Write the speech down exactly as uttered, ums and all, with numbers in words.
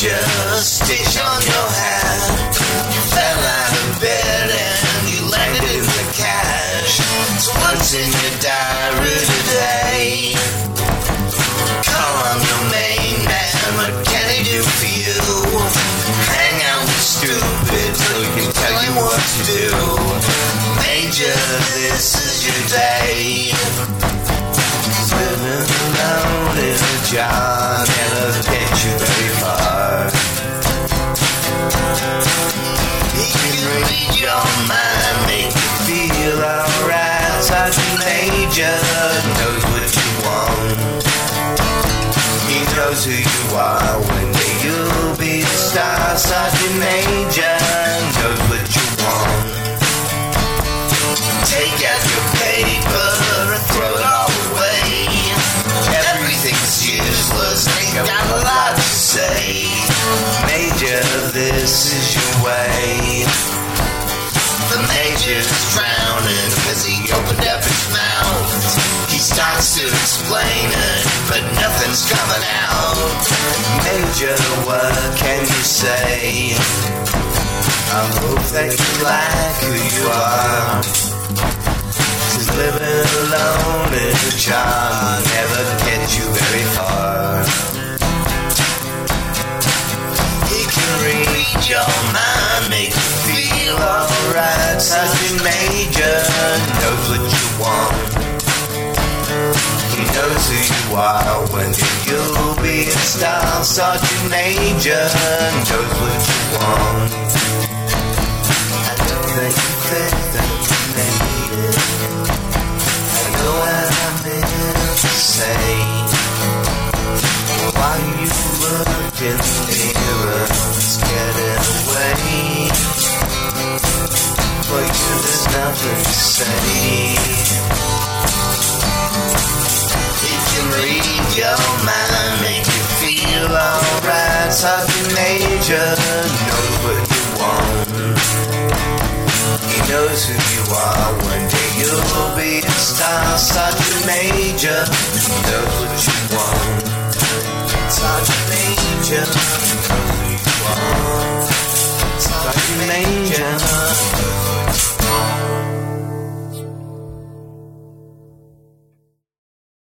major, stitch on your hat. You fell out of bed and you landed in the cash. So what's in your diary today? Call on your main man, what can he do for you? Hang out with stupid so he can tell you what to do. Major, this is your day. Living alone in a job never gets you very far. He can read your mind, make you feel alright. Sergeant Major knows what you want. He knows who you are. One day you'll be a star. Sergeant Major knows what you want. Take out your paper and throw it all away. Everything's useless, ain't got a lot to say. Major, this is your way. The Major's drowning cause he opened up his mouth. He starts to explain it, but nothing's coming out. Major, what can you say? I hope that you like who you are. Cause living alone in a job never gets you very far. He can read your mind, make you feel alright. Sergeant Major knows what you want. He knows who you are. One day you'll be a star. Sergeant Major knows what you want. I know that you think that you made it. I know what I meant to say. Why you look in the mirror, it's getting away. For you there's nothing to say. He can read your mind, make you feel alright. Sergeant Major knows what you want. He knows who you are. One day you'll be a star. Sergeant Major knows what you want. Sergeant Major.